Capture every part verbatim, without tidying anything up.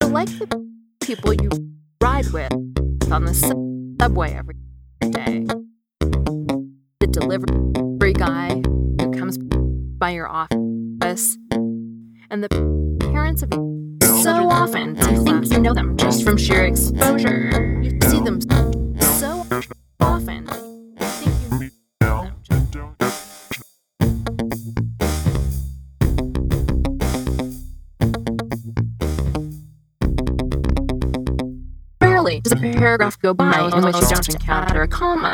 like the people you ride with on the subway every day. The delivery guy who comes by your office. And the parents of so often you think you know them just from sheer exposure. You see them so often that you think you know them just. Rarely does a paragraph go by in which you don't encounter a comma.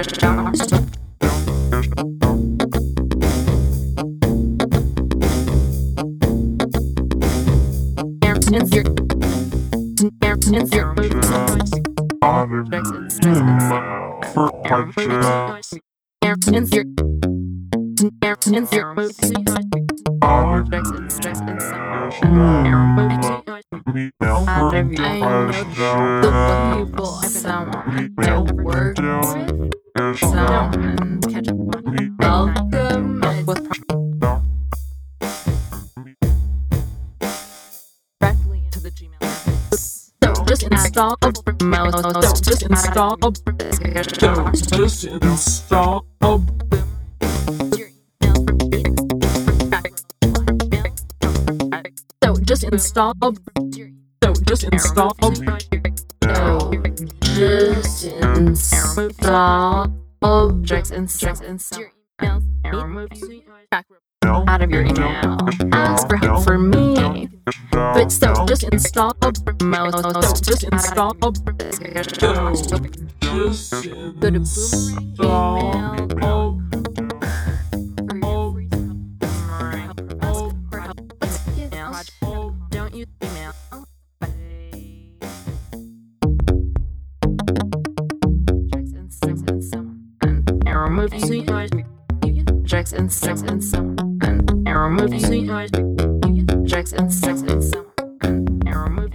Just install mouse. Just install. Just install. So just install. So just install. So just install objects and just install out of your email. Ask for help for me. But so just install mouse. Just install. Just Go to Boomerang email. Don't use email. And remove objects and sex and so and remove objects and sex and so and remove.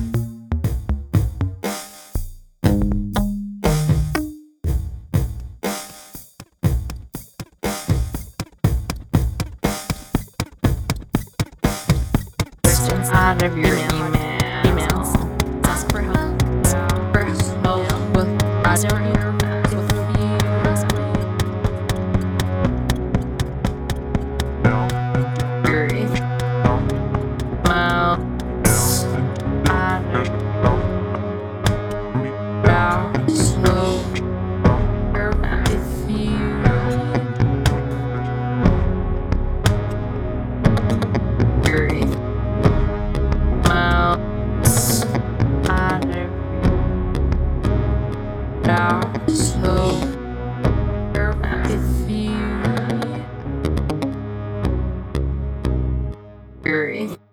Out of your email, emails. Ask for help. For help with browser interface with reviews. Query. Mouse. Out of browser. If you query. So, if you query.